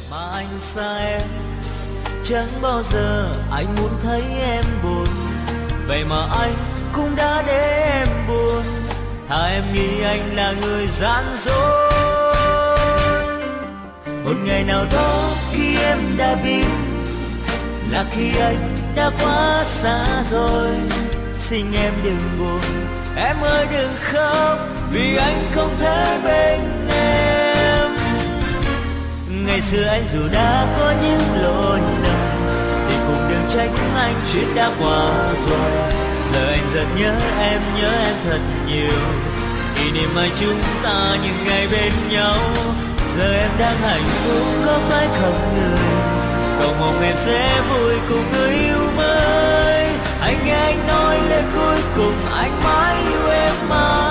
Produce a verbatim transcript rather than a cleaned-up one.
mà anh xa em, chẳng bao giờ anh muốn thấy em buồn. Vậy mà anh cũng đã để em buồn, thà em nghĩ anh là người gian dối. Một ngày nào đó khi em đã biết là khi anh đã quá xa rồi, xin em đừng buồn, em ơi đừng khóc, vì anh không thể bên em. Ngày xưa anh dù đã có những lỗi lầm thì cũng đừng trách anh, chuyện đã qua rồi. Giờ anh rất nhớ em, nhớ em thật nhiều, kỷ niệm mà chúng ta những ngày bên nhau. Giờ em đang hạnh phúc có phải không người, cầu mong em sẽ vui cùng người yêu mới. Anh nghe anh nói lời cuối cùng, anh mãi yêu em mà.